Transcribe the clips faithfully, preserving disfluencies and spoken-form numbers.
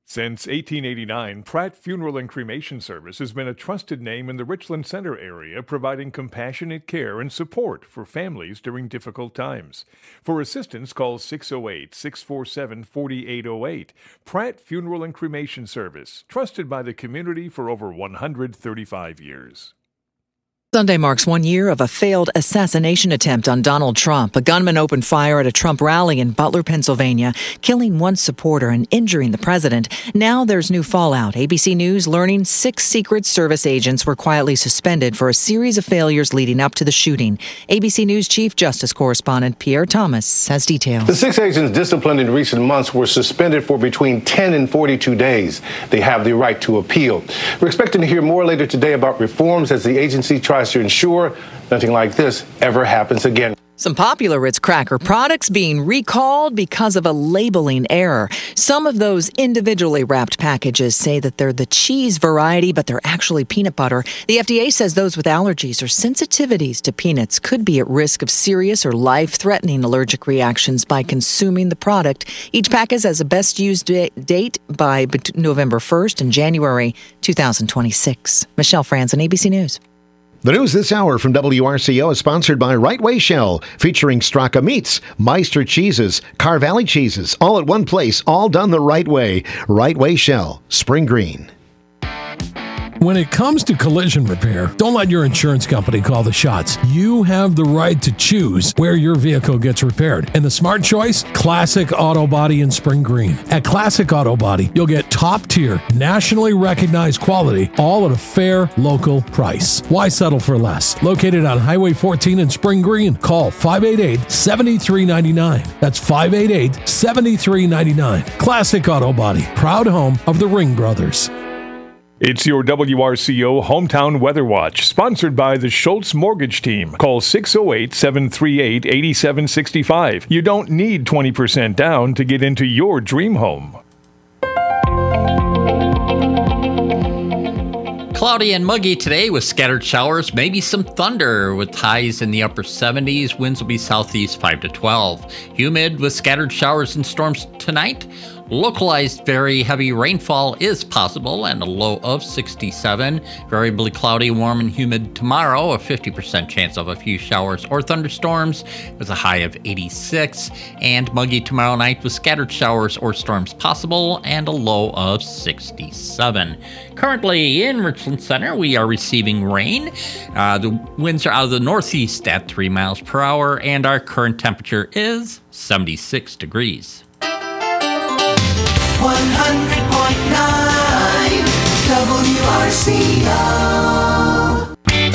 Since eighteen eighty-nine, Pratt Funeral and Cremation Service has been a trusted name in the Richland Center area, providing compassionate care and support for families during difficult times. For assistance, call six oh eight, six four seven, four eight oh eight. Pratt Funeral and Cremation Service, trusted by the community for over one hundred thirty-five years. Sunday marks one year of a failed assassination attempt on Donald Trump. A gunman opened fire at a Trump rally in Butler, Pennsylvania, killing one supporter and injuring the president. Now there's new fallout. A B C News learning six Secret Service agents were quietly suspended for a series of failures leading up to the shooting. A B C News Chief Justice Correspondent Pierre Thomas has details. The six agents disciplined in recent months were suspended for between ten and forty-two days. They have the right to appeal. We're expecting to hear more later today about reforms as the agency tries to ensure nothing like this ever happens again. Some popular Ritz cracker products being recalled because of a labeling error. Some of those individually wrapped packages say that they're the cheese variety, but they're actually peanut butter. The F D A says those with allergies or sensitivities to peanuts could be at risk of serious or life-threatening allergic reactions by consuming the product. Each package has a best used date by November first and January two thousand twenty-six. Michelle Franzen, A B C News. The news this hour from W R C O is sponsored by Right Way Shell, featuring Straka Meats, Meister Cheeses, Car Valley Cheeses, all at one place, all done the right way. Right Way Shell, Spring Green. When it comes to collision repair, don't let your insurance company call the shots. You have the right to choose where your vehicle gets repaired. And the smart choice? Classic Auto Body in Spring Green. At Classic Auto Body, you'll get top-tier, nationally recognized quality, all at a fair local price. Why settle for less? Located on Highway fourteen in Spring Green. Call five eight eight, seven three nine nine. That's five eight eight, seven three nine nine. Classic Auto Body, proud home of the Ring Brothers. It's your W R C O Hometown Weather Watch, sponsored by the Schultz Mortgage Team. Call six oh eight, seven three eight, eight seven six five. You don't need twenty percent down to get into your dream home. Cloudy and muggy today with scattered showers, maybe some thunder with highs in the upper seventies. Winds will be southeast five to twelve. Humid with scattered showers and storms tonight. Localized very heavy rainfall is possible and a low of sixty-seven. Variably cloudy, warm, and humid tomorrow. A fifty percent chance of a few showers or thunderstorms with a high of eighty-six. And muggy tomorrow night with scattered showers or storms possible and a low of sixty-seven. Currently in Richland Center, we are receiving rain. Uh, the winds are out of the northeast at three miles per hour, and our current temperature is seventy-six degrees. one hundred point nine W R C O.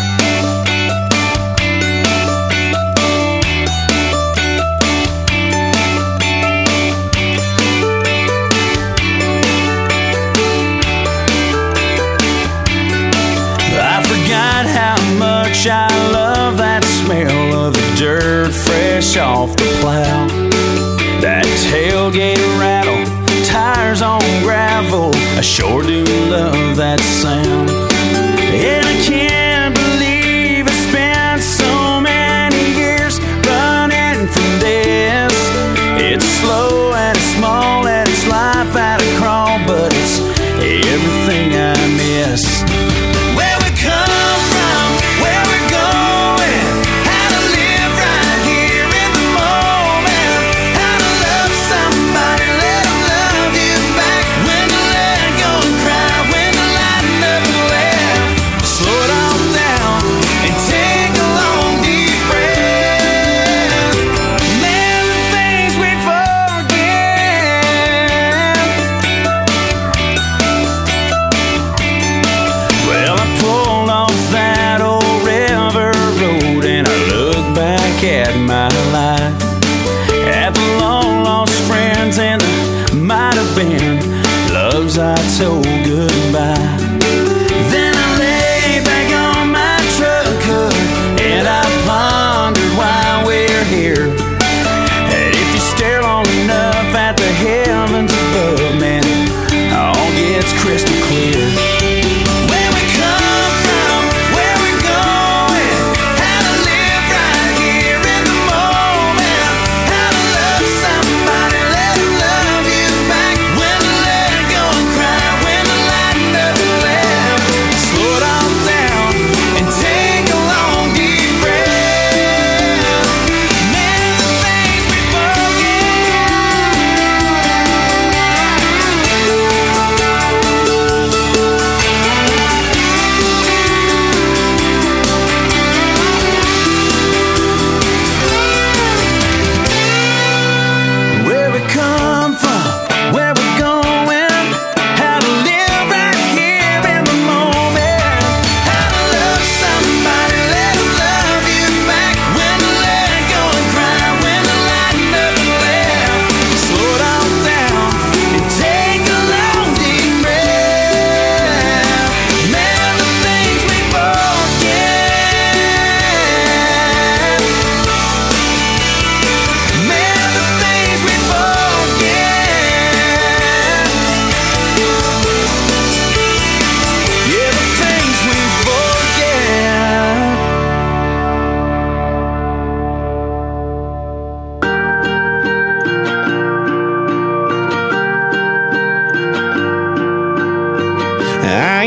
I forgot how much I love that smell of the dirt fresh off the plow. That tailgate rattle, tires on gravel, I sure do love that sound. And I can't believe I spent so many years running from this. It's slow and it's small and it's life at a crawl, but it's everything I miss. Where we come from, where we're going, how to live right here in the moment, how to love somebody, let them love you back, when to let go and cry, when to lighten up and laugh. Slow it all down and take a long deep breath. Man, the things we forget. Well, I pulled off that old river road and I look back at my life, at the long lost friends and the might have been loves I told goodbye. Then I lay back on my truck hood and I pondered why we're here. And if you stare long enough at the heavens above, man, it all gets crystal clear. Where we come from, where we're going, how to live right here in the moment, how to love somebody, let them love you back, when to let go and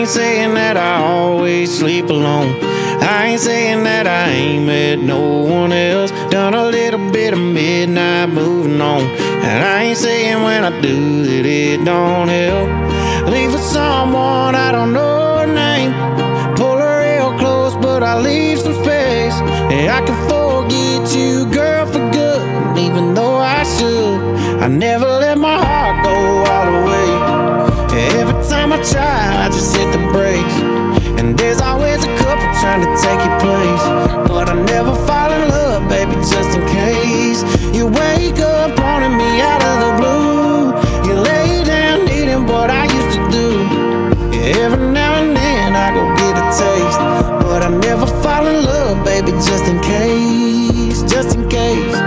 ain't saying that I always sleep alone. I ain't saying that I ain't met no one else. Done a little bit of midnight moving on. And I ain't saying when I do that it don't help. Leave for someone I don't know her name. Pull her real close, but I leave some space. And I can forget you, girl, for good. And even though I should, I never let my heart go all the way. Every time I try, I just hit the brakes. And there's always a couple trying to take your place. But I never fall in love, baby, just in case. You wake up wanting me out of the blue. You lay down needing what I used to do. Every now and then I go get a taste. But I never fall in love, baby, just in case. Just in case.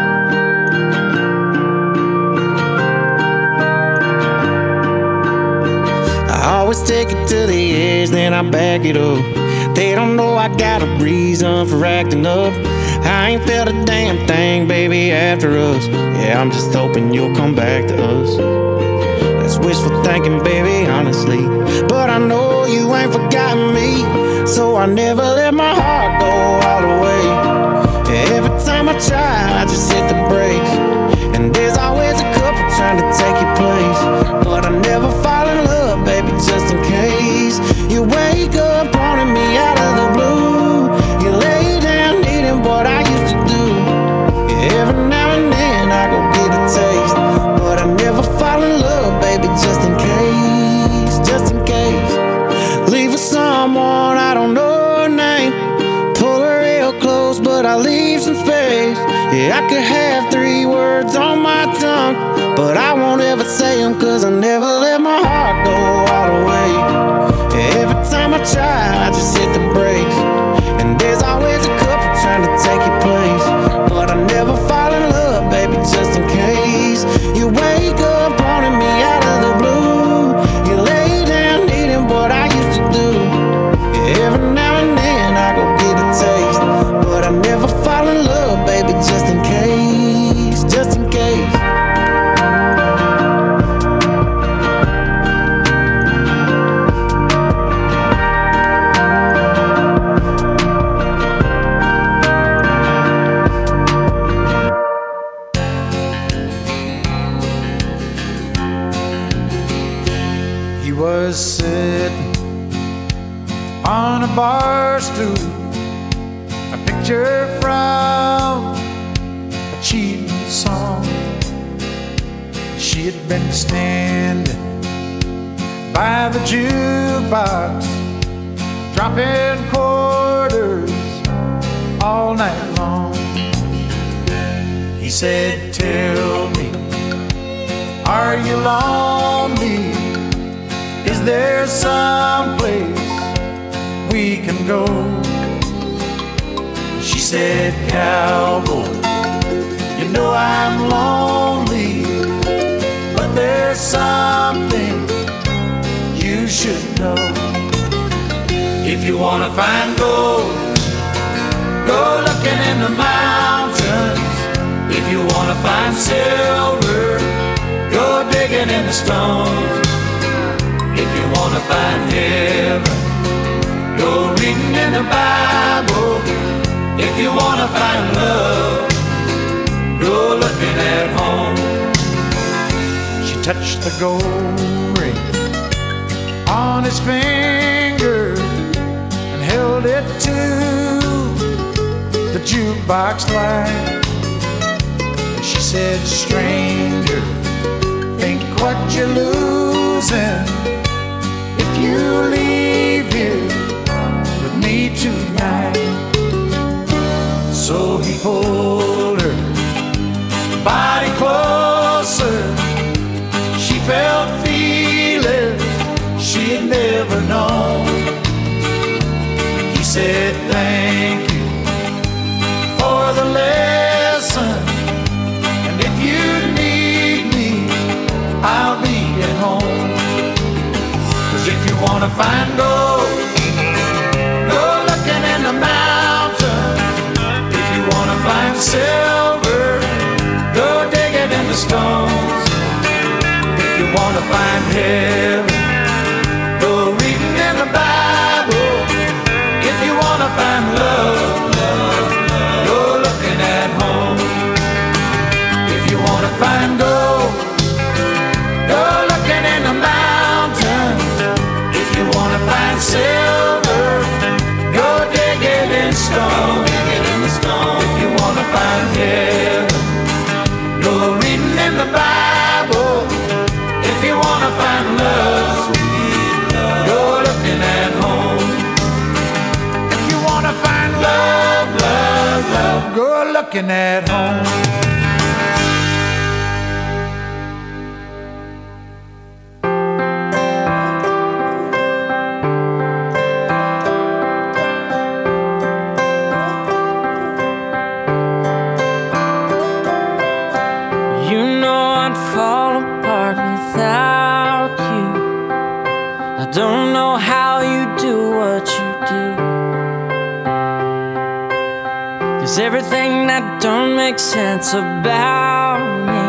I always take it to the edge, then I back it up. They don't know I got a reason for acting up. I ain't felt a damn thing, baby, after us. Yeah, I'm just hoping you'll come back to us. That's wishful thinking, baby, honestly. But I know you ain't forgotten me, so I never let my heart go all the way. Every time I try, I just hit the brakes. And there's always a couple trying to take your place. But I never fall in love, baby, just in case. You wake up wanting me out of the blue. You lay down needing what I used to do. Every now and then I go get a taste. But I never fall in love, baby, just in case. Just in case. Leave for someone I don't know her name. Pull her real close, but I leave some space. Yeah, I could have three words on my tongue, but I won't ever say them, cause I never let my heart go all the way. Every time I try, I just hit the brakes. And there's always a couple trying to take your place. But I never fall in love, baby, just in case. You wake up wanting me out of the blue. You lay down needing what I used to do. Every now and then I go get a taste. But I never fall in love, baby, just in case. Just in case. He was sitting on a bar stool, a picture from a cheating song. She had been standing by the jukebox, dropping quarters all night long. He said, tell me, are you lonely? Is there some place we can go? She said, cowboy, you know I'm lonely, but there's something you should know. If you wanna find gold, go looking in the mountains. If you wanna find silver, go digging in the stones. If you wanna find heaven, go reading in the Bible. If you wanna find love, go looking at home. She touched the gold ring on his finger and held it to the jukebox light. She said, stranger, think what you're losing if you leave here with me tonight. So he pulled her body closer. She felt feelings she had never known. He said, thank you for the lesson, and if you need me, I'll be at home. Cause if you wanna find gold, go looking in the mountains. If you wanna find silver, go digging in the stones. If you wanna find heaven, go reading in the love, love, love, you're looking at home. If you want to find gold, you're looking in the mountains. If you want to find silver, go dig it in stone. If you want to find heaven, go reading in the Bible. If you want to find love, go looking at home. If you want to find love, love, love, go looking at home. Don't know how you do what you do, 'cause everything that don't make sense about me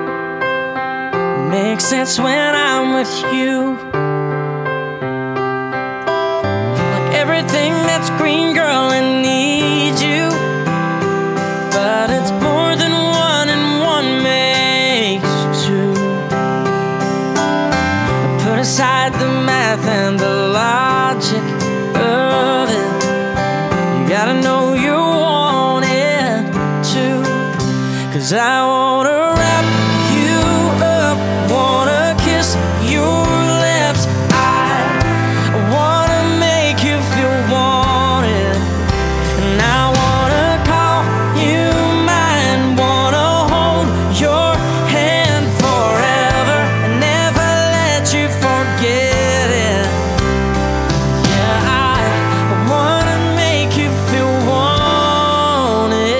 makes sense when I'm with you. Like everything that's green, girl, it needs you, but it's more than one and one makes two. Put aside the math and the logic of it. You gotta know you want it too. 'Cause I wanna wrap you up, wanna kiss your lips. I wanna make you feel wanted, and I wanna call you mine, wanna hold your hand forever and never let you forget it. Yeah, I wanna make you feel wanted.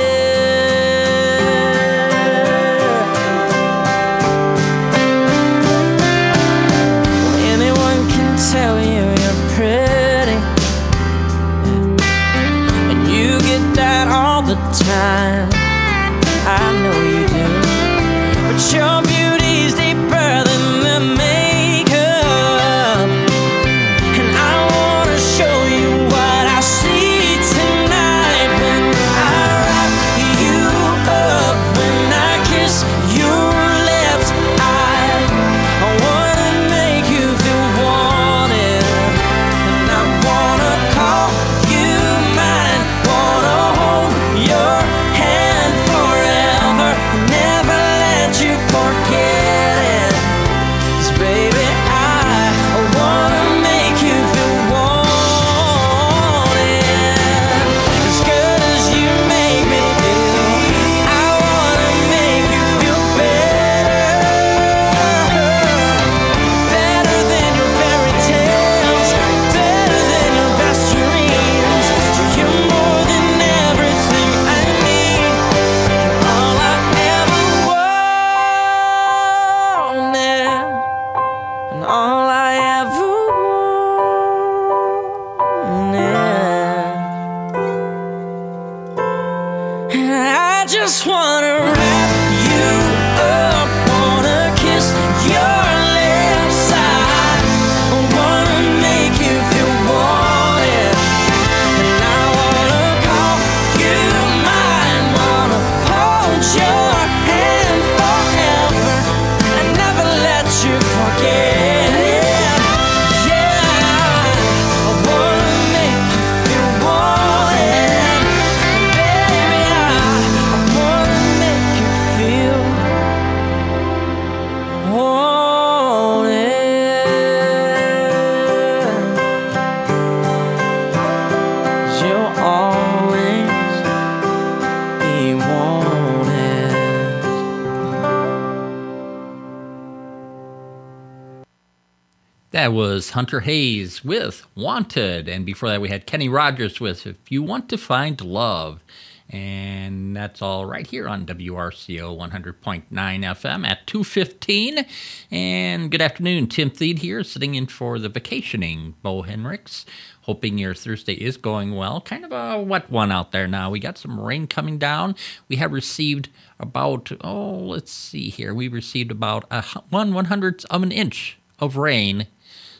Anyone can tell you you're pretty, and you get that all the time. I know you do, but your beauty's deeper than the makeup, and I wanna show you what I see tonight when I wrap you up, when I kiss your lips. I, I wanna make you feel wanted, and I wanna call you mine, wanna hold your hand forever, never let you forget it. 'Cause baby, I, I wanna make you feel wanted. As good as you make me feel, I wanna make you feel better, better than your fairy tales, better than your best dreams. You're more than everything I need, all I ever wanted, and all I ever wanted. And I just wanna wrap you up, wanna kiss your lips. I wanna make you feel wanted, and I wanna call you mine, wanna hold your hand forever and never let you forget it. Yeah, I wanna make you feel wanted, baby. I, I wanna make you feel wanted. 'Cause you'll always be wanted. That was Hunter Hayes with Wanted. And before that, we had Kenny Rogers with If You Want to Find Love. And that's all right here on W R C O one hundred point nine F M at two fifteen. And good afternoon. Tim Thede here, sitting in for the vacationing Bo Henricks. Hoping your Thursday is going well. Kind of a wet one out there now. We got some rain coming down. We have received about, oh, let's see here. We received about a, one one hundredth of an inch of rain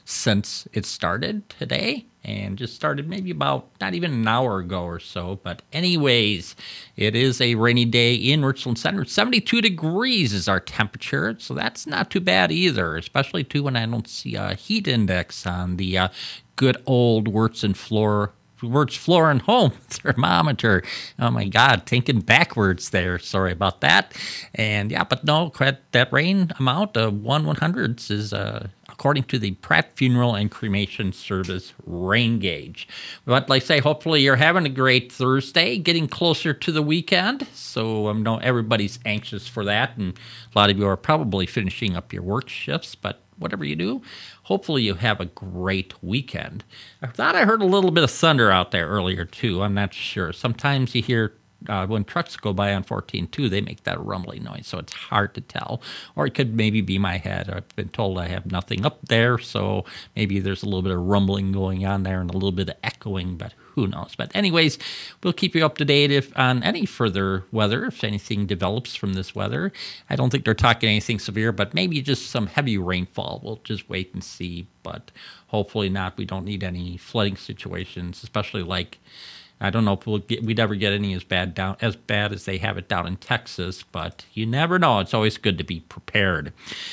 since it started today, and just started maybe about not even an hour ago or so. But anyways, it is a rainy day in Richland Center. seventy-two degrees is our temperature, so that's not too bad either, especially too when I don't see a heat index on the uh, good old Wirtz and Floor Wirtz Floor and Home thermometer. Oh my God, thinking backwards there. Sorry about that. And yeah, but no, that rain amount of one one hundredths is uh, according to the Pratt Funeral and Cremation Service rain gauge. But like I say, hopefully you're having a great Thursday, getting closer to the weekend. So I um, know everybody's anxious for that, and a lot of you are probably finishing up your work shifts, but whatever you do, hopefully you have a great weekend. I thought I heard a little bit of thunder out there earlier, too. I'm not sure. Sometimes you hear uh, when trucks go by on fourteen two, they make that rumbling noise, so it's hard to tell. Or it could maybe be my head. I've been told I have nothing up there, so maybe there's a little bit of rumbling going on there and a little bit of echoing, but who knows? But anyways, we'll keep you up to date if on any further weather, if anything develops from this weather. I don't think they're talking anything severe, but maybe just some heavy rainfall. We'll just wait and see, but hopefully not. We don't need any flooding situations, especially like, I don't know if we'll get, we'd ever get any as bad down as bad as they have it down in Texas, but you never know. It's always good to be prepared.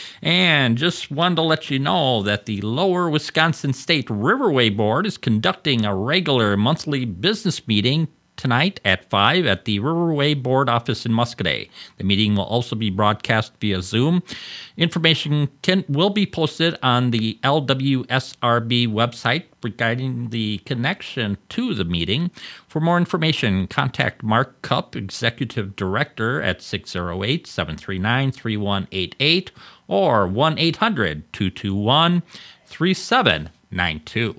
And just wanted to let you know that the Lower Wisconsin State Riverway Board is conducting a regular monthly business meeting tonight at five at the Riverway Board office in Muscoda. The meeting will also be broadcast via Zoom. Information can, will be posted on the L W S R B website regarding the connection to the meeting. For more information, contact Mark Cupp, Executive Director, at six oh eight, seven three nine, three one eight eight or one eight hundred, two two one, three seven nine two.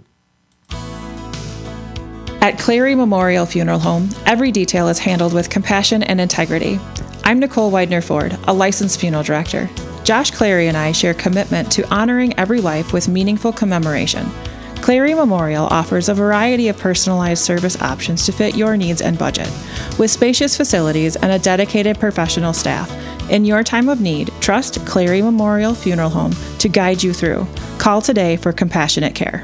At Clary Memorial Funeral Home, every detail is handled with compassion and integrity. I'm Nicole Widener-Ford, a licensed funeral director. Josh Clary and I share commitment to honoring every life with meaningful commemoration. Clary Memorial offers a variety of personalized service options to fit your needs and budget. With spacious facilities and a dedicated professional staff, in your time of need, trust Clary Memorial Funeral Home to guide you through. Call today for compassionate care.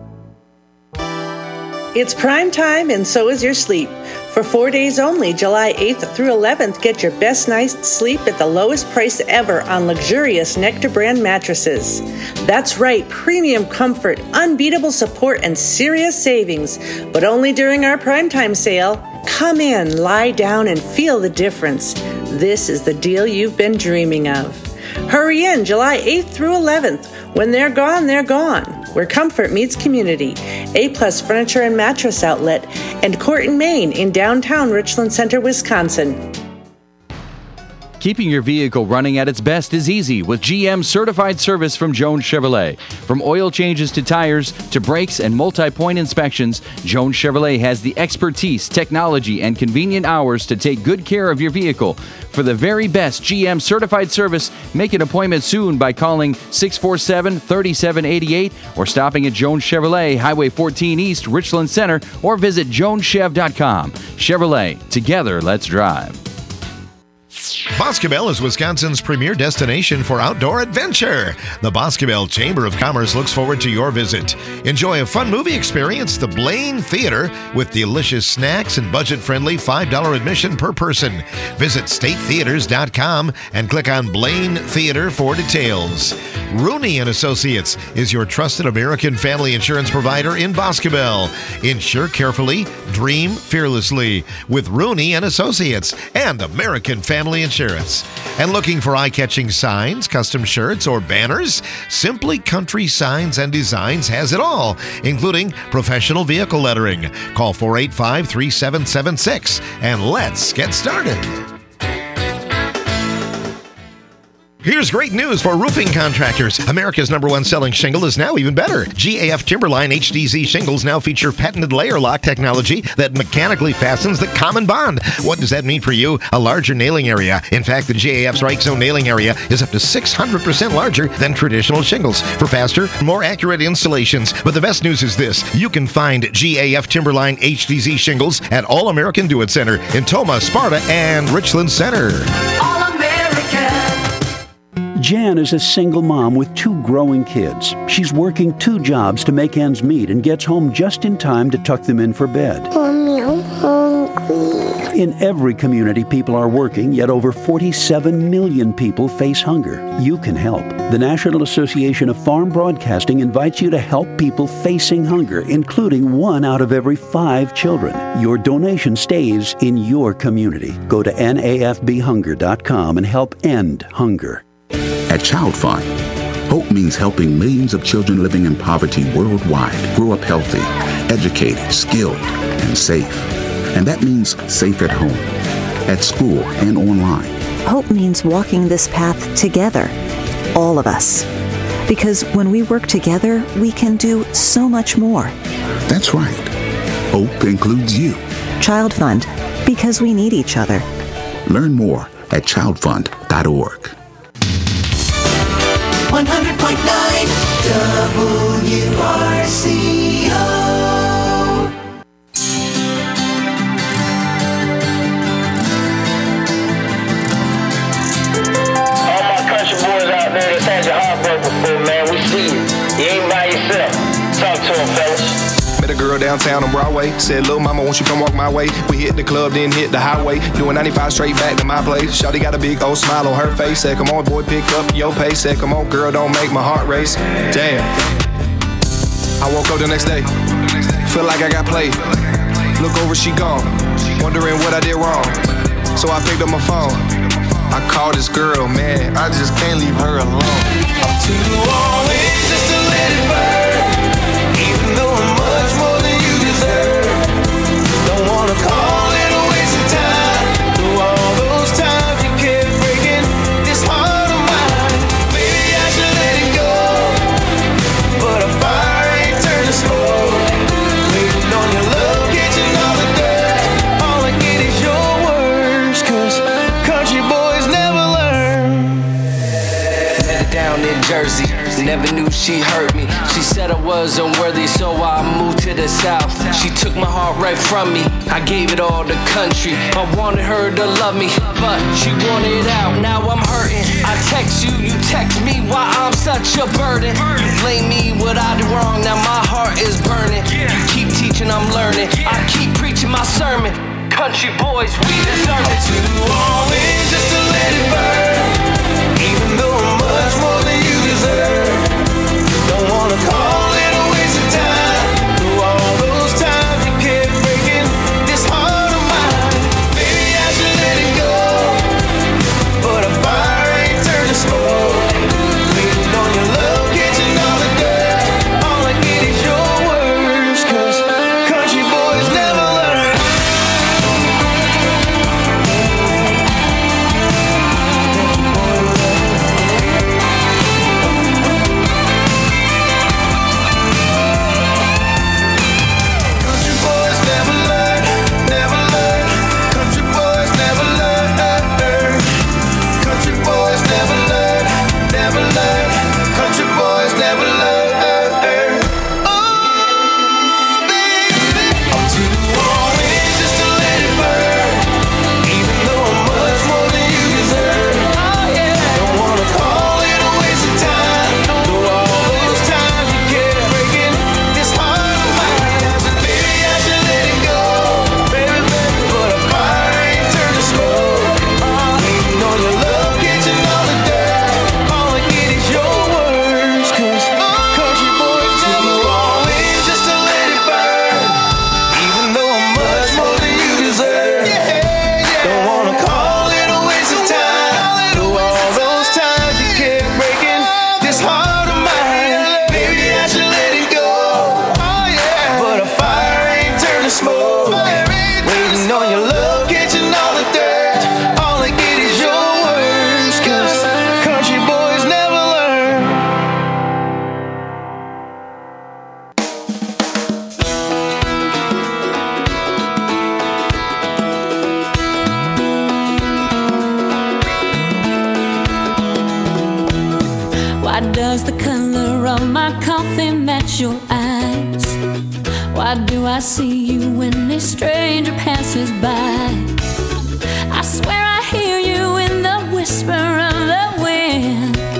It's prime time, and so is your sleep. For four days only, July eighth through eleventh, get your best night's sleep at the lowest price ever on luxurious Nectar brand mattresses. That's right, premium comfort, unbeatable support, and serious savings. But only during our primetime sale. Come in, lie down, and feel the difference. This is the deal you've been dreaming of. Hurry in, July eighth through eleventh. When they're gone, they're gone. Where comfort meets community. A-Plus Furniture and Mattress Outlet and Court and Main in downtown Richland Center, Wisconsin. Keeping your vehicle running at its best is easy with G M Certified Service from Jones Chevrolet. From oil changes to tires to brakes and multi-point inspections, Jones Chevrolet has the expertise, technology, and convenient hours to take good care of your vehicle. For the very best G M Certified Service, make an appointment soon by calling six four seven, three seven eight eight or stopping at Jones Chevrolet, Highway fourteen East, Richland Center, or visit jones chev dot com. Chevrolet, together, let's drive. Boscobel is Wisconsin's premier destination for outdoor adventure. The Boscobel Chamber of Commerce looks forward to your visit. Enjoy a fun movie experience, the Blaine Theater, with delicious snacks and budget-friendly five dollars admission per person. Visit state theaters dot com and click on Blaine Theater for details. Rooney and Associates is your trusted American family insurance provider in Boscobel. Insure carefully, dream fearlessly with Rooney and Associates and American Family Insurance. And looking for eye-catching signs, custom shirts, or banners? Simply Country Signs and Designs has it all, including professional vehicle lettering. Call four eight five, three seven seven six and let's get started. Here's great news for roofing contractors. America's number one selling shingle is now even better. G A F Timberline H D Z shingles now feature patented layer lock technology that mechanically fastens the common bond. What does that mean for you? A larger nailing area. In fact, the G A F's Right Zone nailing area is up to six hundred percent larger than traditional shingles for faster, more accurate installations. But the best news is this. You can find G A F Timberline H D Z shingles at All American Do It Center in Tomah, Sparta, and Richland Center. All American. Jan is a single mom with two growing kids. She's working two jobs to make ends meet and gets home just in time to tuck them in for bed. Mommy, I'm hungry. In every community, people are working, yet over forty-seven million people face hunger. You can help. The National Association of Farm Broadcasting invites you to help people facing hunger, including one out of every five children. Your donation stays in your community. Go to N A F B hunger dot com and help end hunger. At Child Fund, hope means helping millions of children living in poverty worldwide grow up healthy, educated, skilled, and safe. And that means safe at home, at school, and online. Hope means walking this path together, all of us. Because when we work together, we can do so much more. That's right. Hope includes you. Child Fund, because we need each other. Learn more at child fund dot org. one hundred point nine W R C O. All my country boys out there that's had your heart broke before, man, we see you. You ain't by yourself. Talk to them, fellas. Met a girl downtown on Broadway. Said, "Lil' mama, won't you come walk my way?" We hit the club, then hit the highway. Doing ninety-five straight back to my place. Shawty got a big old smile on her face. Said, "Come on, boy, pick up your pace." Said, "Come on, girl, don't make my heart race." Damn. I woke up the next day. Feel like I got played. Look over, she gone. Wondering what I did wrong. So I picked up my phone. I called this girl, man. I just can't leave her alone. I'm too all in just to let it burn. Even though I'm much more than you deserve. Don't wanna call it a waste of time. Through all those times you kept breaking this heart of mine. Maybe I should let it go. But a fire ain't turned to smoke. Waiting on your love, catching all the dirt. All I get is your words. Cause country boys never learn. Met her down in Jersey. Never knew she hurt me. She said I was unworthy, so I moved to the south. She took my heart right from me. I gave it all to country. I wanted her to love me, but she wanted out. Now I'm hurting. I text you, you text me. Why I'm such a burden? You blame me what I did wrong. Now my heart is burning. You keep teaching, I'm learning. I keep preaching my sermon. Country boys, we deserve it. Too all in just to let it burn. Even though I'm much more than you deserve. Don't wanna call it a waste of time. Through all those times you kept breaking this heart of mine. Maybe I should let it go. But a fire ain't turned to smoke. Waiting on your love, catching all the dirt. All I get is your words. Cause country boys never learn. Why does the color of my coffee match your eyes? Why do I see you when a stranger passes by? I swear I hear you in the whisper of the wind.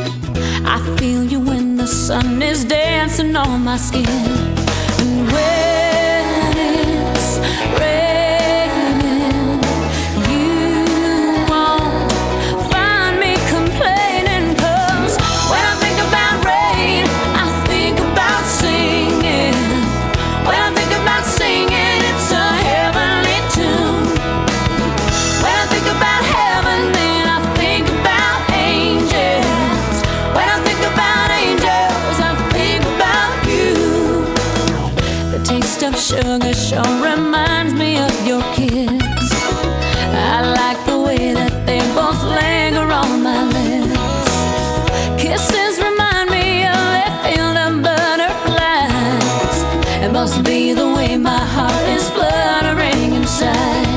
feel you when the sun is dancing on my skin. And when it's raining, you won't find me complaining. 'Cause when I think about rain, I think about singing. When I think about singing, it's a heavenly tune. When I think about heaven, then I think about angels. When I think about angels, I think about you. The taste of sugar sure reminds me of your kiss. I like the way that they both linger on my lips. Kisses remind me of a field of butterflies. It must be the way my heart is fluttering inside.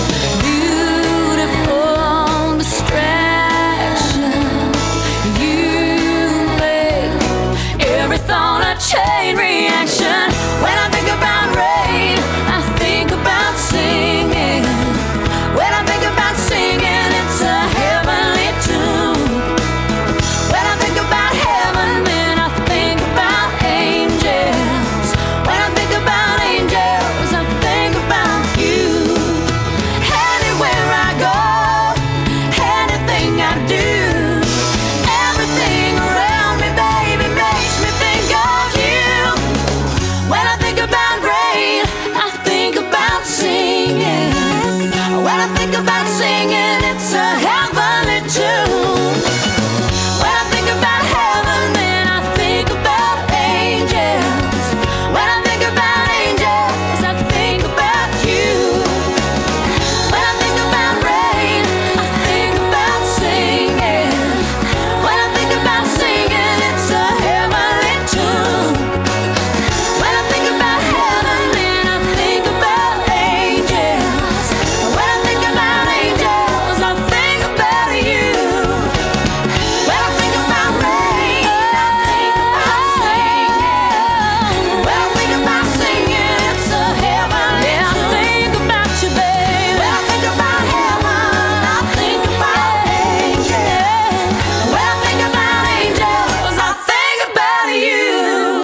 Beautiful distraction. You make every thought a chain reaction. When I think about rain, I think about singing. When I think about singing, it's a heavenly tune. When I think about heaven, then I think about angels. When I think about angels, I think about you. Anywhere I go, anything I do, everything around me, baby, makes me think of you. When I think about rain, I think about singing. When I think about singing, it's a heavenly tune. When I think about heaven, then I think about angels. When I think about angels, I think about you. When I think about rain, I think about singing. When I think about singing, it's a heavenly tune. When I think about heaven, then I think about angels. When I think about angels, I think about you. When I think about rain, I think about singing. When I think about singing, it's a heavenly tune. I think about you, baby. When I think about heaven, I think about angels. When I think about angels, I think about you.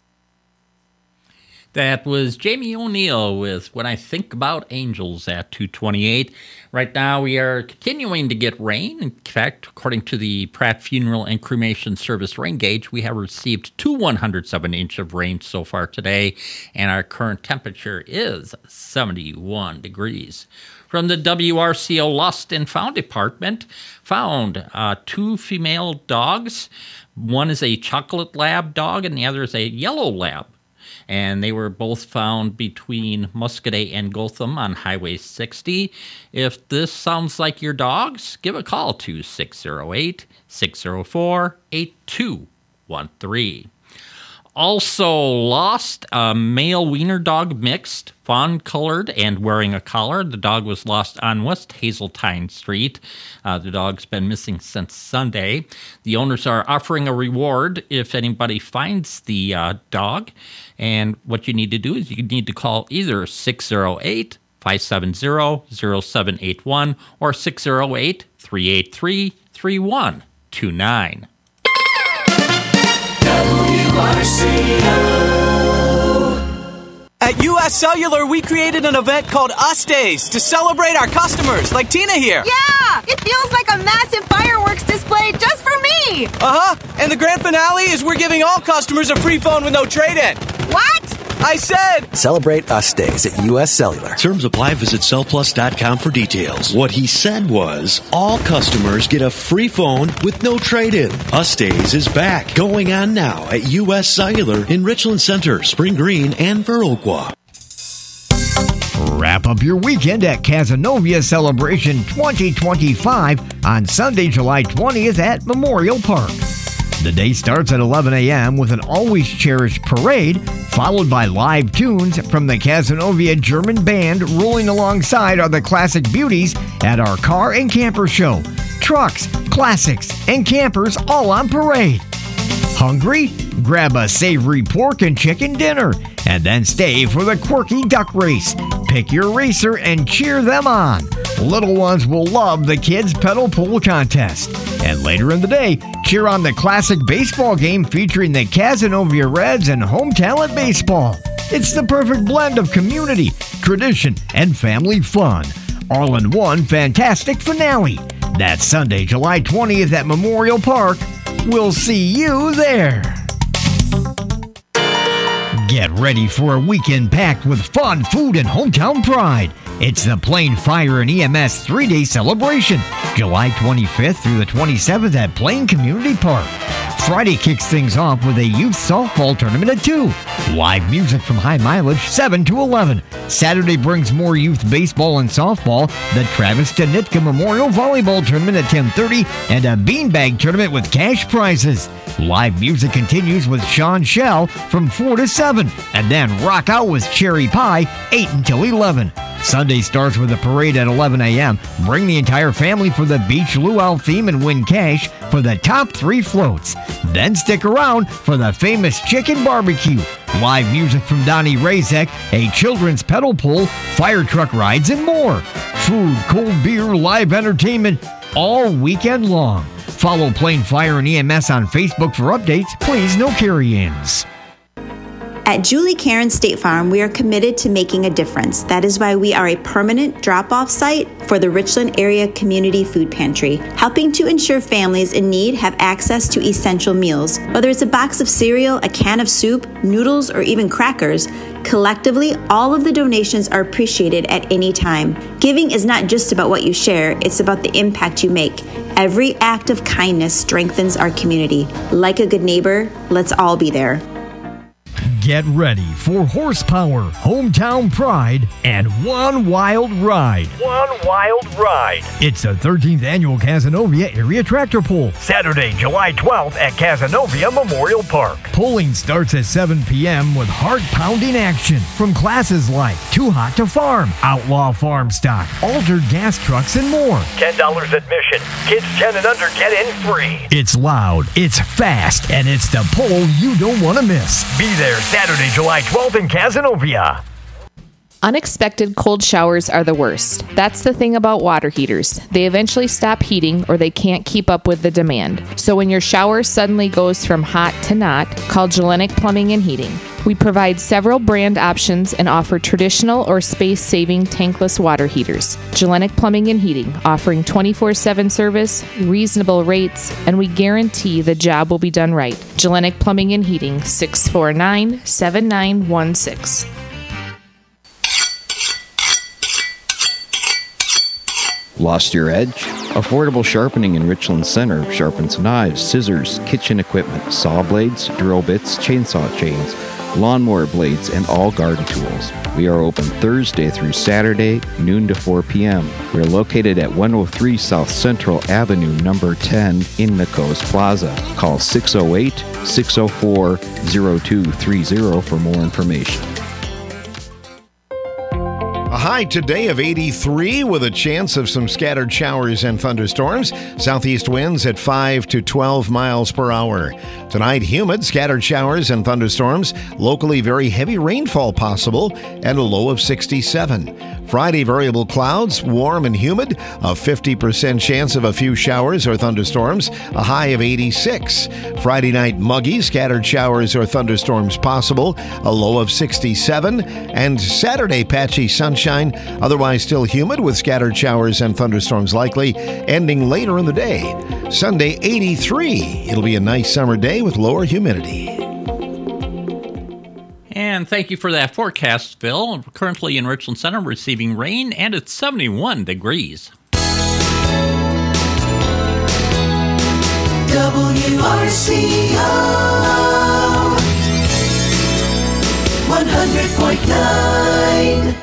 That was Jamie O'Neill with When I Think About Angels at two twenty-eight. Right now we are continuing to get rain. In fact, according to the Pratt Funeral and Cremation Service rain gauge, we have received two one hundredths of an inch of rain so far today, and our current temperature is seventy-one degrees. From the W R C O Lost and Found Department, found uh, two female dogs. One is a chocolate lab dog and the other is a yellow lab. And they were both found between Muscadet and Gotham on Highway sixty. If this sounds like your dogs, give a call to six oh eight, six oh four, eight two one three. Also lost, a male wiener dog mixed, fawn-colored and wearing a collar. The dog was lost on West Hazeltine Street. Uh, the dog's been missing since Sunday. The owners are offering a reward if anybody finds the uh, dog. And what you need to do is you need to call either six oh eight, five seven zero, zero seven eight one or six oh eight, three eight three, three one two nine. W R C O. At U S Cellular, we created an event called Us Days to celebrate our customers, like Tina here. Yeah! It feels like a massive fireworks display just for me! Uh-huh. And the grand finale is we're giving all customers a free phone with no trade-in. What? I said! Celebrate Us Days at U S Cellular. Terms apply. Visit cell plus dot com for details. What he said was, all customers get a free phone with no trade-in. Us Days is back. Going on now at U S Cellular in Richland Center, Spring Green, and Viroqua. Wrap up your weekend at Cazenovia Celebration twenty twenty-five on Sunday, July twentieth at Memorial Park. The day starts at eleven a.m. with an Always Cherished parade, followed by live tunes from the Cazenovia German Band. Rolling alongside are the classic beauties at our car and camper show. Trucks, classics, and campers all on parade. Hungry? Grab a savory pork and chicken dinner, and then stay for the quirky duck race. Pick your racer and cheer them on. Little ones will love the kids' pedal pull contest. And later in the day, cheer on the classic baseball game featuring the Cazenovia Reds and Home Talent Baseball. It's the perfect blend of community, tradition, and family fun. All in one fantastic finale. That's Sunday, July twentieth at Memorial Park. We'll see you there. Get ready for a weekend packed with fun, food, and hometown pride. It's the Plain Fire and E M S three-day celebration, July twenty-fifth through the twenty-seventh at Plain Community Park. Friday kicks things off with a youth softball tournament at two. Live music from High Mileage, seven to eleven. Saturday brings more youth baseball and softball, the Travis Danitka Memorial Volleyball Tournament at ten thirty, and a beanbag tournament with cash prizes. Live music continues with Sean Shell from four to seven, and then rock out with Cherry Pie, eight until eleven. Sunday starts with a parade at eleven a.m. Bring the entire family for the Beach Luau theme and win cash for the top three floats. Then stick around for the famous chicken barbecue. Live music from Donnie Razek, a children's pedal pull, fire truck rides, and more. Food, cold beer, live entertainment all weekend long. Follow Plain Fire and E M S on Facebook for updates. Please, no carry-ins. At Julie Karen State Farm, we are committed to making a difference. That is why we are a permanent drop-off site for the Richland Area Community Food Pantry, helping to ensure families in need have access to essential meals. Whether it's a box of cereal, a can of soup, noodles, or even crackers, collectively, all of the donations are appreciated at any time. Giving is not just about what you share, it's about the impact you make. Every act of kindness strengthens our community. Like a good neighbor, let's all be there. Get ready for horsepower, hometown pride, and one wild ride. One wild ride. It's the thirteenth annual Cazenovia Area Tractor Pull, Saturday, July twelfth at Cazenovia Memorial Park. Pulling starts at seven p.m. with heart-pounding action from classes like Too Hot to Farm, Outlaw Farm Stock, Altered Gas Trucks, and more. ten dollars admission. Kids ten and under get in free. It's loud, it's fast, and it's the pull you don't want to miss. Be there Saturday, July twelfth in Cazenovia. Unexpected cold showers are the worst. That's the thing about water heaters. They eventually stop heating or they can't keep up with the demand. So when your shower suddenly goes from hot to not, call Gellenic Plumbing and Heating. We provide several brand options and offer traditional or space-saving tankless water heaters. Gellenic Plumbing and Heating, offering twenty-four seven service, reasonable rates, and we guarantee the job will be done right. Gellenic Plumbing and Heating, six four nine, seven nine one six. Lost your edge? Affordable Sharpening in Richland Center sharpens knives, scissors, kitchen equipment, saw blades, drill bits, chainsaw chains, lawnmower blades, and all garden tools. We are open Thursday through Saturday, noon to four p.m. We're located at one oh three South Central Avenue, number ten, in Nico's Plaza. Call six oh eight, six oh four, oh two three oh for more information. A high today of eighty-three with a chance of some scattered showers and thunderstorms. Southeast winds at five to twelve miles per hour. Tonight, humid, scattered showers and thunderstorms. Locally, very heavy rainfall possible and a low of sixty-seven. Friday, variable clouds, warm and humid. A fifty percent chance of a few showers or thunderstorms. A high of eighty-six. Friday night, muggy, scattered showers or thunderstorms possible. A low of sixty-seven. And Saturday, patchy sunshine. Otherwise still humid with scattered showers and thunderstorms likely, ending later in the day. Sunday, eighty-three. It'll be a nice summer day with lower humidity. And thank you for that forecast, Phil. Currently in Richland Center, receiving rain, and it's seventy-one degrees. W R C O one hundred point nine.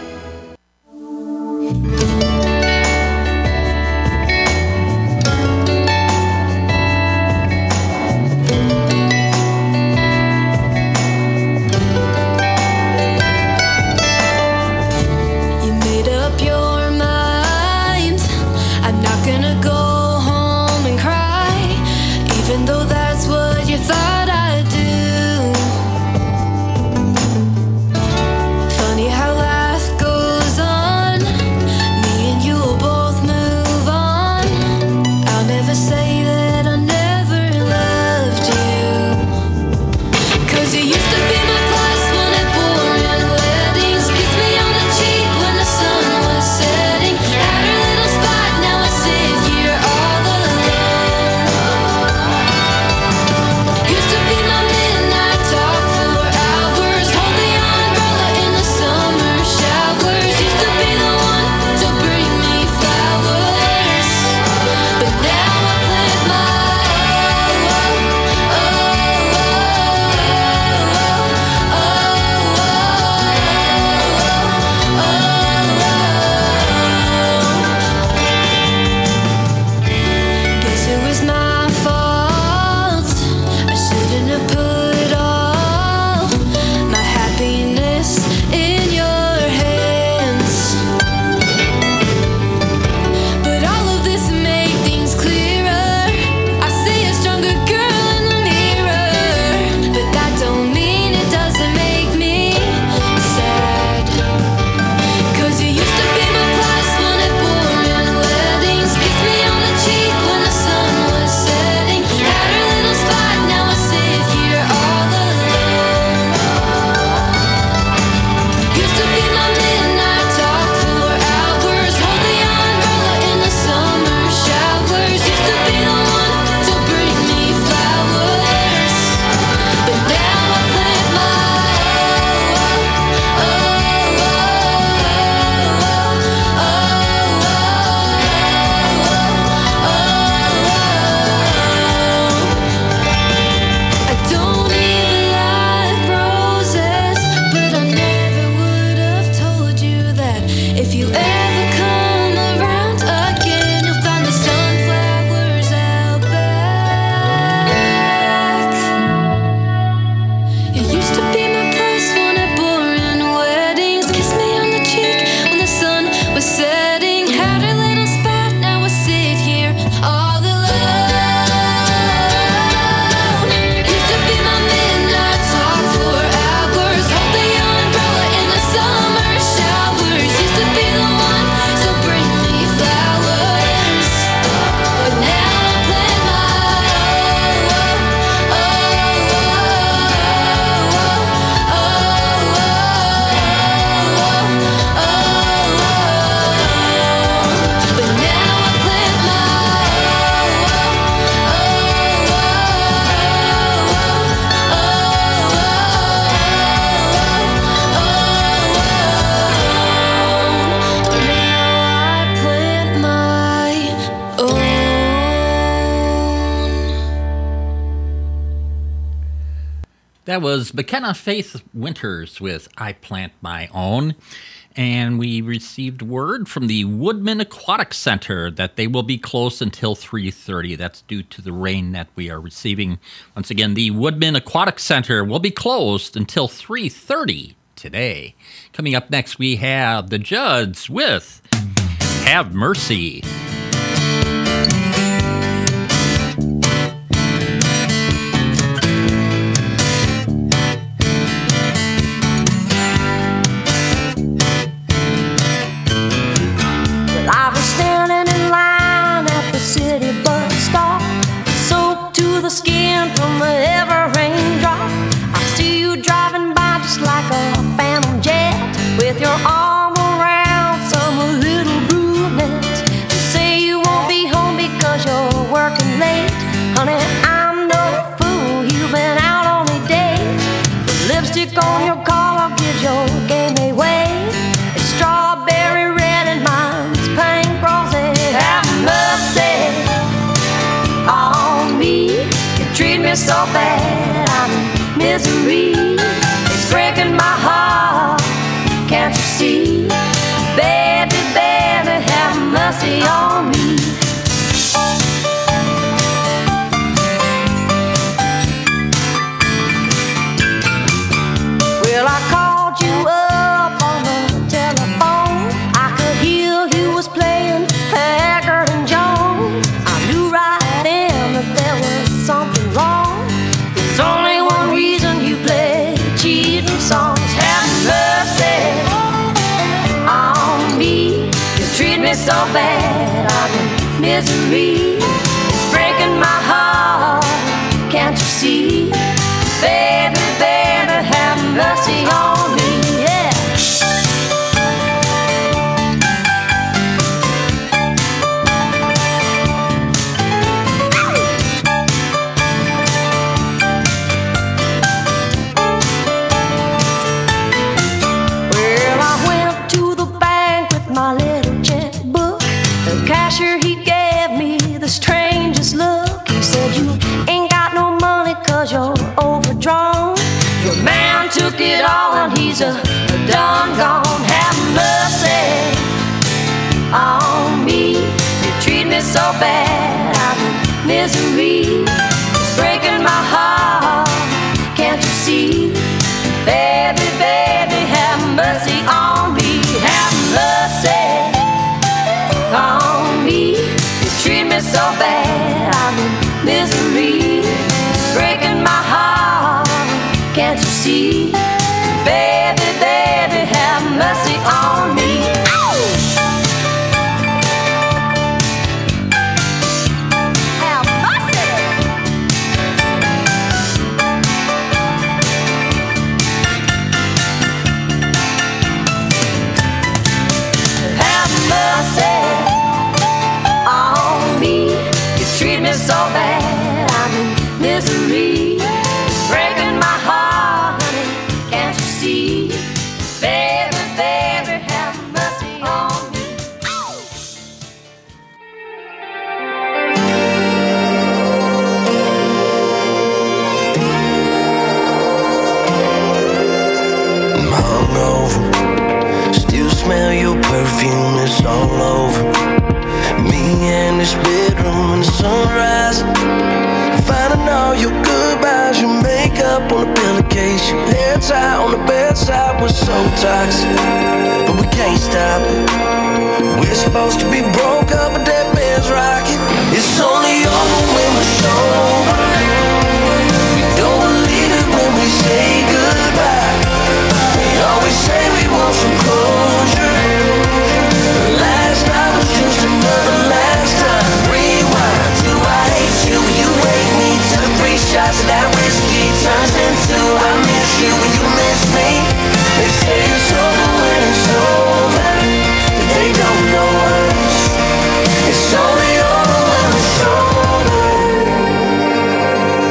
Gonna go home and cry, even though that's what you thought I That was McKenna Faith Winters with I Plant My Own. And we received word from the Woodman Aquatic Center that they will be closed until three thirty. That's due to the rain that we are receiving. Once again, the Woodman Aquatic Center will be closed until three thirty today. Coming up next, we have the Judds with Have Mercy. I was standing in line at the city bus stop, soaked to the skin from every raindrop. I see you driving by just like a phantom jet, with your arm around some little brunette. You say you won't be home because you're working late. Honey, I'm no fool, you've been out on a date. The lipstick on your collar gives your game away. It's strawberry red and mine's pink rosy. Have mercy on me. You treat me so bad, I'm in misery. It's breaking my heart, can't you see? Baby, baby, have mercy on me. Well, I called you up on the telephone. I could hear you was playing Haggard and Jones. I knew right then that there was something wrong. There's only one reason you play cheating songs. Have mercy on me. You treat me so bad, I'm in misery. It's breaking my heart, can't you see? Baby, baby, have mercy on me, yeah. Well, I went to the bank with my little checkbook. The cashier, he gave me the strangest look. He said, you ain't got no money cause you're overdrawn. Your man took it all and he's a, a done gone. Have mercy on me. You treat me so bad, I'm in misery. It's breaking my heart, can't you see? Baby, baby, have mercy on me. Have mercy on me. You treat me so bad, I'm in misery. It's breaking my heart, can't you see? Baby, baby, have mercy on me. Have mercy. Have mercy on me. You treat me so bad, I'm in misery. It's breaking my heart, honey, can't you see? Baby, baby, have mercy on me. I'm hungover, still smell your perfume, it's all over me in this bedroom in the sunrise. Finding all your goodbyes, your makeup on the pillowcase, your hair tie on the bedside was so toxic, but we can't stop it. We're supposed to be broke up, but that bed's rocking. It's only over when we're sober. We don't believe it when we say goodbye. We always say we want some closure. Last night was just another last time. Rewind to I hate you, you hate me. Took three shots of that whiskey turns into I miss you, you miss me. They say it's over when it's over, but they don't know us. It's only over when we're sober.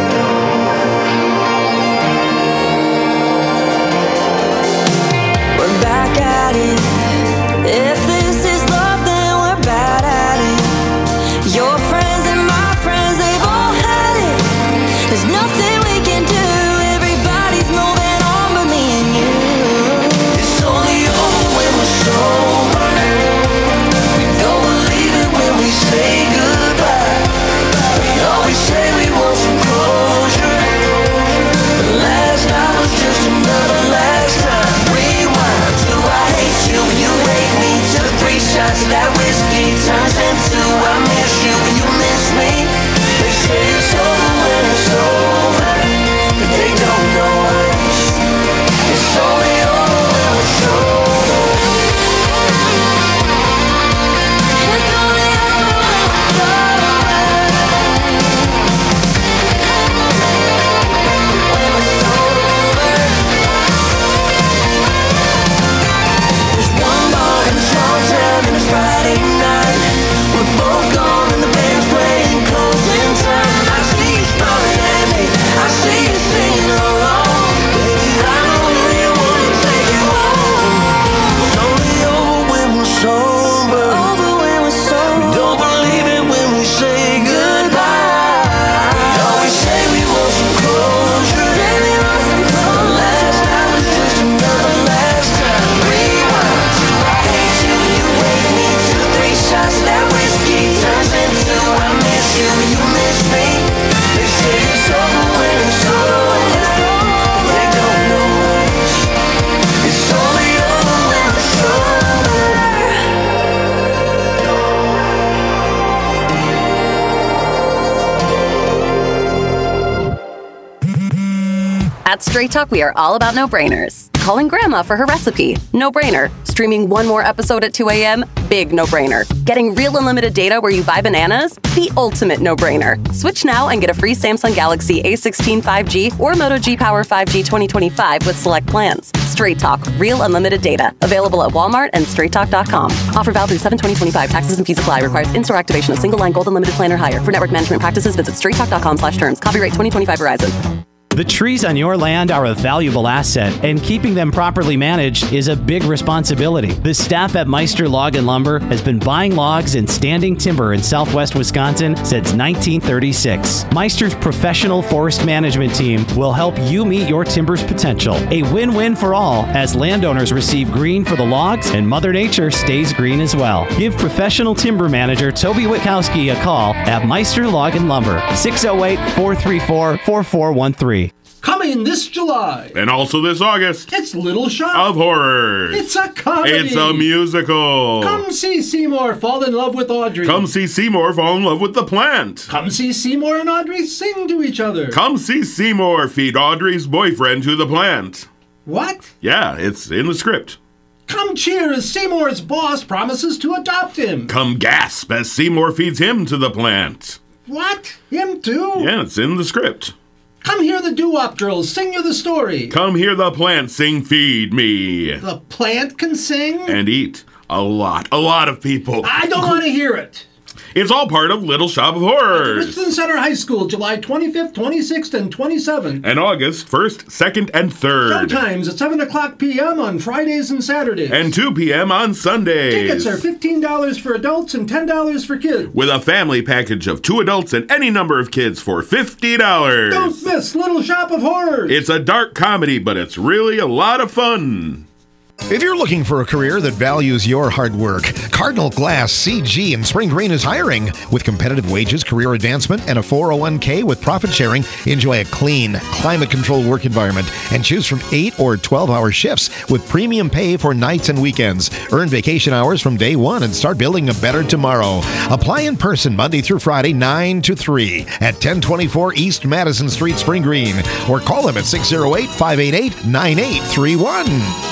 Straight Talk, we are all about no-brainers. Calling grandma for her recipe, no-brainer. Streaming one more episode at two a.m., big no-brainer. Getting real unlimited data where you buy bananas, the ultimate no-brainer. Switch now and get a free Samsung Galaxy A sixteen five G or Moto G Power five G twenty twenty-five with select plans. Straight Talk, real unlimited data. Available at Walmart and straight talk dot com. Offer valid through seven twenty twenty-five. Taxes and fees apply. Requires in-store activation of single line gold unlimited plan or higher. For network management practices, visit straight talk dot com slash terms. Copyright twenty twenty-five Verizon. The trees on your land are a valuable asset, and keeping them properly managed is a big responsibility. The staff at Meister Log and Lumber has been buying logs and standing timber in southwest Wisconsin since nineteen thirty-six. Meister's professional forest management team will help you meet your timber's potential. A win-win for all, as landowners receive green for the logs and Mother Nature stays green as well. Give professional timber manager Toby Witkowski a call at Meister Log and Lumber, six oh eight, four three four, four four one three. Coming this July. And also this August. It's Little Shop of Horrors. It's a comedy. It's a musical. Come see Seymour fall in love with Audrey. Come see Seymour fall in love with the plant. Come see Seymour and Audrey sing to each other. Come see Seymour feed Audrey's boyfriend to the plant. What? Yeah, it's in the script. Come cheer as Seymour's boss promises to adopt him. Come gasp as Seymour feeds him to the plant. What? Him too? Yeah, it's in the script. Come hear the doo-wop girls sing you the story. Come hear the plant sing Feed Me. The plant can sing? And eat. A lot, a lot of people. I don't want to hear it. It's all part of Little Shop of Horrors. Richland Center High School, July twenty-fifth, twenty-sixth, and twenty-seventh. And August first, second, and third. Showtimes at seven o'clock p.m. on Fridays and Saturdays. And two p.m. on Sundays. Tickets are fifteen dollars for adults and ten dollars for kids. With a family package of two adults and any number of kids for fifty dollars. Don't miss Little Shop of Horrors. It's a dark comedy, but it's really a lot of fun. If you're looking for a career that values your hard work, Cardinal Glass C G in Spring Green is hiring. With competitive wages, career advancement, and a four oh one k with profit sharing, enjoy a clean, climate-controlled work environment and choose from eight or twelve-hour shifts with premium pay for nights and weekends. Earn vacation hours from day one and start building a better tomorrow. Apply in person Monday through Friday, nine to three at ten twenty-four East Madison Street, Spring Green, or call them at six oh eight, five eight eight, nine eight three one.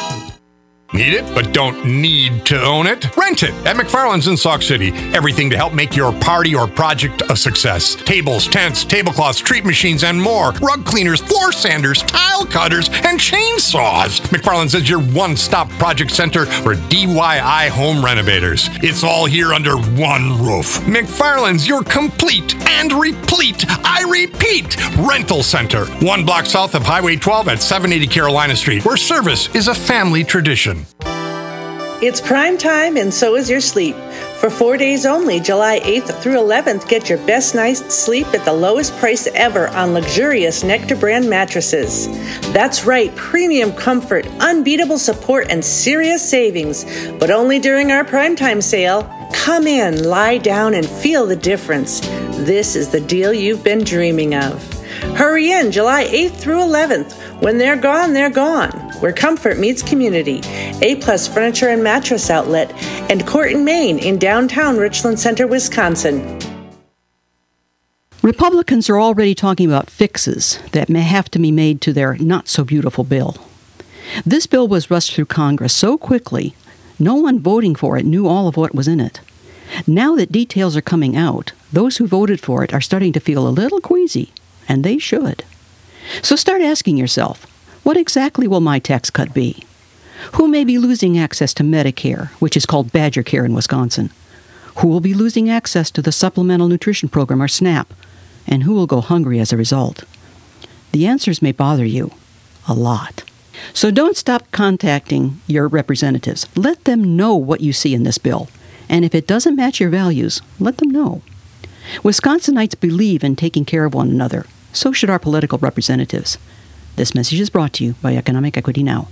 Need it, but don't need to own it? Rent it at McFarland's in Sauk City. Everything to help make your party or project a success. Tables, tents, tablecloths, treat machines, and more. Rug cleaners, floor sanders, tile cutters, and chainsaws. McFarland's is your one-stop project center for D I Y home renovators. It's all here under one roof. McFarland's, your complete and replete, I repeat, rental center. One block south of Highway twelve at seven eighty Carolina Street, where service is a family tradition. It's prime time, and so is your sleep. For four days only, July eighth through eleventh, get your best night's sleep at the lowest price ever on luxurious Nectar brand mattresses. That's right, premium comfort, unbeatable support, and serious savings. But only during our primetime sale. Come in, lie down, and feel the difference. This is the deal you've been dreaming of. Hurry in, July eighth through eleventh. When they're gone, they're gone. Where comfort meets community. A-Plus Furniture and Mattress Outlet and Court and Main in downtown Richland Center, Wisconsin. Republicans are already talking about fixes that may have to be made to their not-so-beautiful bill. This bill was rushed through Congress so quickly, no one voting for it knew all of what was in it. Now that details are coming out, those who voted for it are starting to feel a little queasy, and they should. So start asking yourself, what exactly will my tax cut be? Who may be losing access to Medicare, which is called Badger Care in Wisconsin? Who will be losing access to the Supplemental Nutrition Program, or SNAP? And who will go hungry as a result? The answers may bother you a lot. So don't stop contacting your representatives. Let them know what you see in this bill. And if it doesn't match your values, let them know. Wisconsinites believe in taking care of one another. So should our political representatives. This message is brought to you by Economic Equity Now.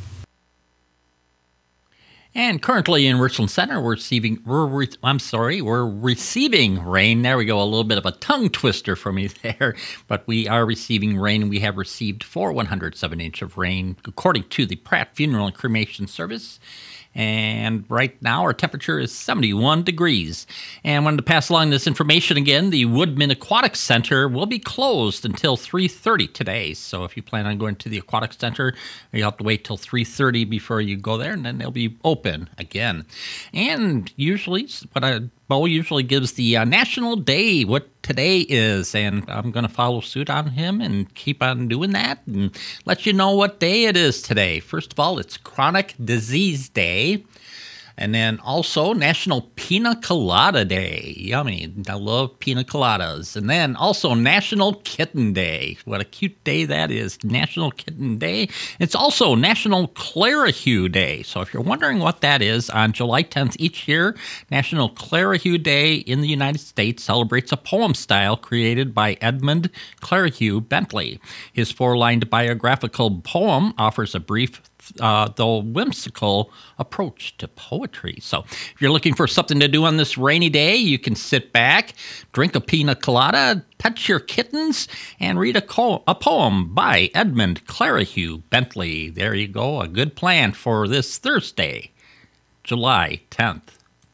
And currently in Richland Center, we're receiving, we're re- I'm sorry, we're receiving rain. There we go, a little bit of a tongue twister for me there. But we are receiving rain. We have received four one hundred seven inch of rain, according to the Pratt Funeral and Cremation Service. And right now our temperature is seventy-one degrees. And I wanted to pass along this information again. The Woodman Aquatic Center will be closed until three thirty today. So if you plan on going to the Aquatic Center, you have to wait till three thirty before you go there, and then they'll be open again. And usually, what I Bo usually gives the uh, National Day, what today is, and I'm going to follow suit on him and keep on doing that and let you know what day it is today. First of all, it's Chronic Disease Day. And then also National Pina Colada Day. Yummy. I love pina coladas. And then also National Kitten Day. What a cute day that is. National Kitten Day. It's also National Clarihue Day. So if you're wondering what that is, on July tenth each year, National Clarihue Day in the United States celebrates a poem style created by Edmund Clarihue Bentley. His four-lined biographical poem offers a brief Uh, though whimsical approach to poetry. So if you're looking for something to do on this rainy day, you can sit back, drink a pina colada, pet your kittens, and read a, co- a poem by Edmund Clarihue Bentley. There you go, a good plan for this Thursday, July tenth.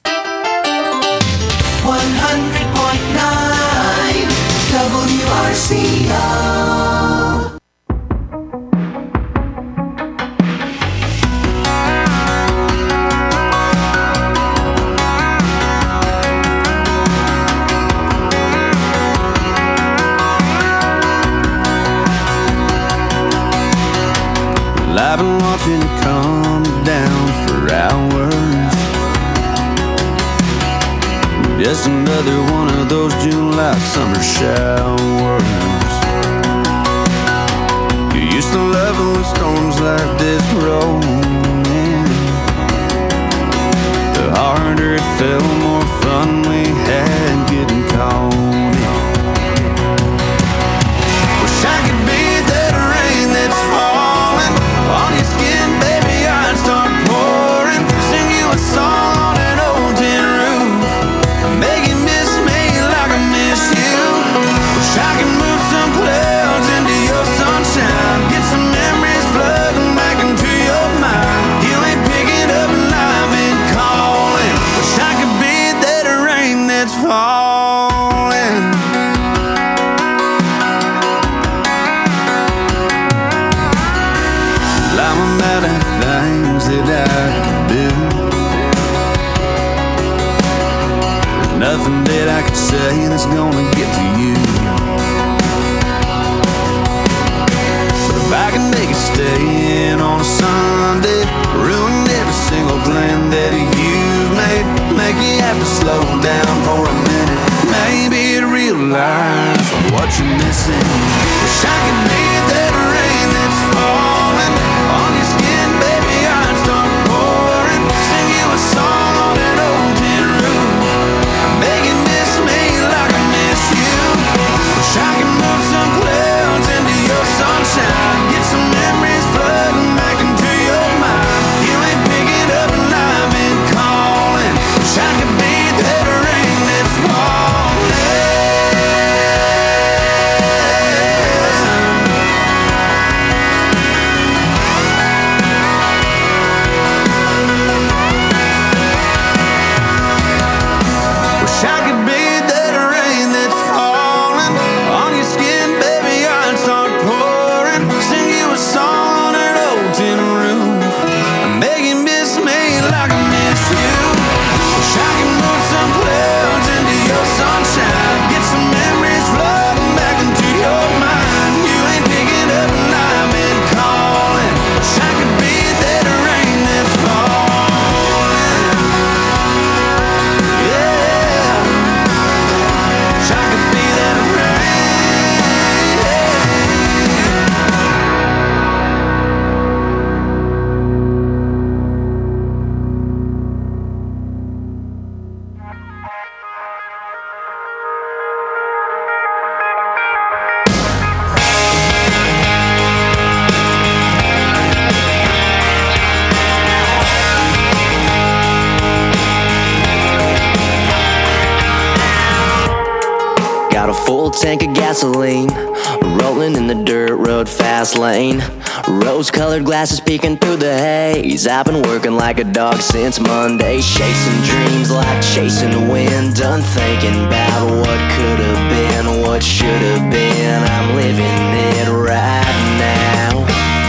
one hundred point nine W R C O. I've been watching it come down for hours. Just another one of those July summer showers. You used to love it when storms like this rolled in. The harder it fell, more fun we had getting caught in. Wish I could be that rain that's falling on your skin, baby, I'd start pouring. Sing you a song on an old tin roof, make you miss me like I miss you. Wish I could move some clouds into your sunshine, get some memories flooding back into your mind. You ain't picking up and I've been calling. Wish I could be that rain that's falling. I'm out of things that I could do. There's nothing that I could say that's gonna get to you. But if I can make it stay in on a Sunday, ruin every single plan that you've made, make you have to slow down for a minute, maybe realize what you're missing. Wish I could be that rain that's falling on your skin, baby, I'd start pouring. Sing you a song on an old tin roof, make you miss me like I miss you. Wish I could move some clouds into your sunshine, get some memories flooding back into your mind. You ain't picking up and I've been calling. Wish I could be that rain that's falling. I could be that rain that's falling on your skin, baby, I'd start pouring. Sing you a song on an old tin roof, make you miss me like I miss you. Wish I could move some clouds into your sunshine, get some memories flooding back into your mind. You ain't picking up and I've been calling. Wish I could be that rain that's falling. Yeah. I could be that Got a full tank of gasoline, roll Rolling in the dirt road fast lane, rose-colored glasses peeking through the haze. I've been working like a dog since Monday, chasing dreams like chasing the wind. Done thinking about what could have been, what should have been. I'm living it right now.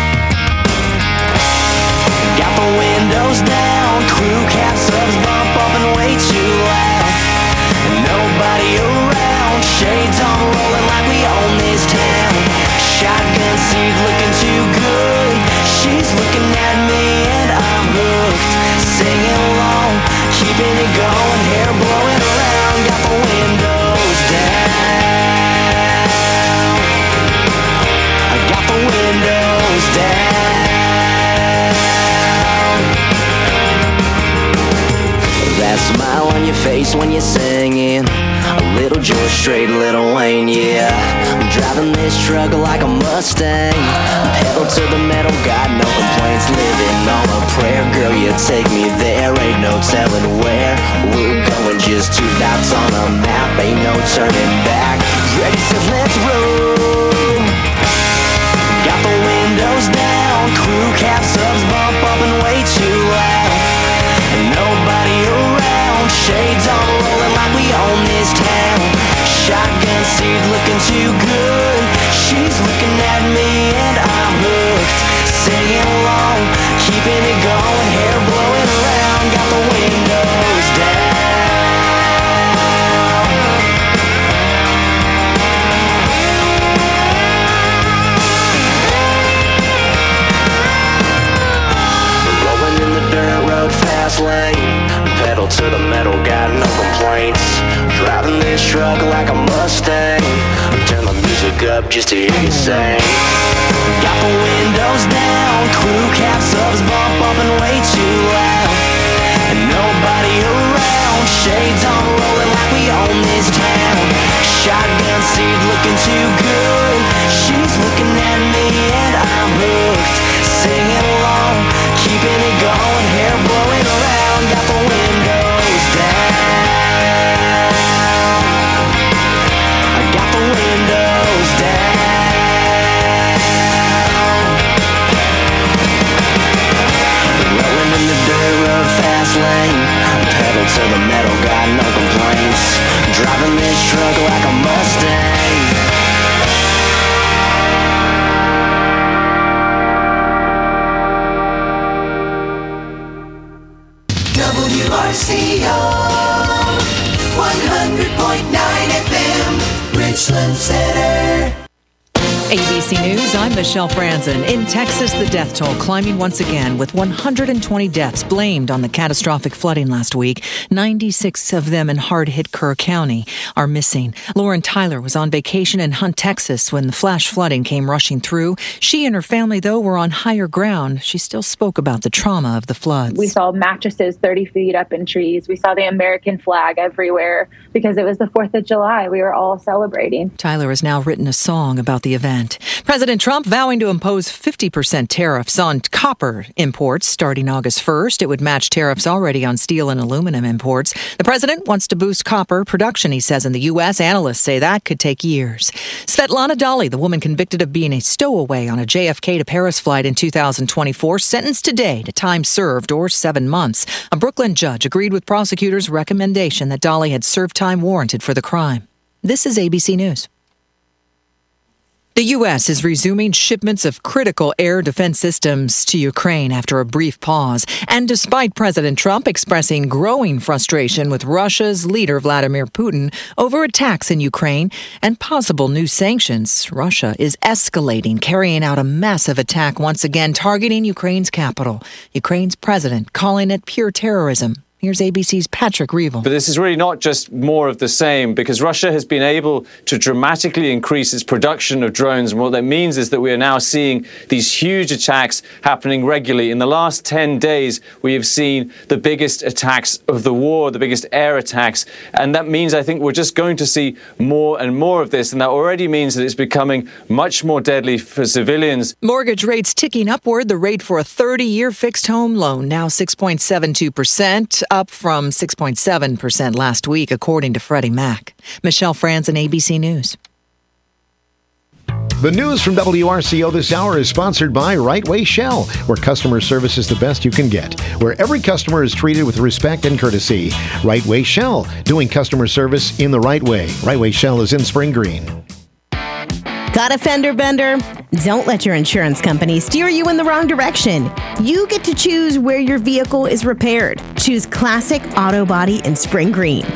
Got the windows down, crew cap subs bump up and way too loud. Nobody around, shades on, rolling like we own this town. Shotgun seat looking too good, she's looking at me and I'm hooked. Singing along, keeping it going, hair blowing around. Got the windows down, I got the windows down. That smile on your face when you're singing, a little George Strait, Lil Wayne, yeah. I'm driving this truck like a Mustang, pedal to the metal, got no complaints. Living on a prayer, girl, you take me there. Ain't no telling where we're going, just two dots on a map. Ain't no turning back, ready, set, let's roll. Got the windows down, crew cap subs bump up and way too loud. And nobody around, shades on, rolling like we own this town. Shotgun seat looking too good, she's looking at me and I'm hooked. Singing along, keeping it going, hair blowing around. Got the windows down. Rolling in the dirt road fast lane, pedal to the metal, got no complaints. Driving this truck like a Mustang, turn the music up just to hear you sing. Got the windows down, crew cap subs bump up and way too loud. And nobody around, shades on, rolling like we own this town. Shotgun seat looking too good, she's looking at me and I'm hooked. Singing along, keeping it going, hair blowing around. Got the windows down, I got the windows down. Rolling in the dirt road fast lane, pedal to the metal, got no complaints. Driving this truck like a Mustang. W R C O one hundred point nine F M, Richland Center. A B C News, I'm Michelle Franzen. In Texas, the death toll climbing once again with one hundred twenty deaths blamed on the catastrophic flooding last week. ninety-six of them in hard-hit Kerr County are missing. Lauren Tyler was on vacation in Hunt, Texas when the flash flooding came rushing through. She and her family, though, were on higher ground. She still spoke about the trauma of the floods. We saw mattresses thirty feet up in trees. We saw the American flag everywhere because it was the fourth of July. We were all celebrating. Tyler has now written a song about the event. President Trump vowing to impose fifty percent tariffs on copper imports starting August first. It would match tariffs already on steel and aluminum imports. The president wants to boost copper production, he says, in the U S. Analysts say that could take years. Svetlana Dali, the woman convicted of being a stowaway on a J F K to Paris flight in two thousand twenty-four, sentenced today to time served or seven months. A Brooklyn judge agreed with prosecutors' recommendation that Dali had served time warranted for the crime. This is A B C News. The U S is resuming shipments of critical air defense systems to Ukraine after a brief pause. And despite President Trump expressing growing frustration with Russia's leader, Vladimir Putin, over attacks in Ukraine and possible new sanctions, Russia is escalating, carrying out a massive attack once again, targeting Ukraine's capital. Ukraine's president calling it pure terrorism. Here's A B C's Patrick Reevell. But this is really not just more of the same, because Russia has been able to dramatically increase its production of drones. And what that means is that we are now seeing these huge attacks happening regularly. In the last ten days, we have seen the biggest attacks of the war, the biggest air attacks. And that means, I think, we're just going to see more and more of this. And that already means that it's becoming much more deadly for civilians. Mortgage rates ticking upward. The rate for a thirty-year fixed home loan now six point seven two percent. Up from six point seven percent last week, according to Freddie Mac. Michelle Franzen, A B C News. The news from W R C O this hour is sponsored by Right Way Shell, where customer service is the best you can get, where every customer is treated with respect and courtesy. Right Way Shell, doing customer service in the right way. Right Way Shell is in Spring Green. Got a fender bender? Don't let your insurance company steer you in the wrong direction. You get to choose where your vehicle is repaired. Choose Classic Auto Body in Spring Green.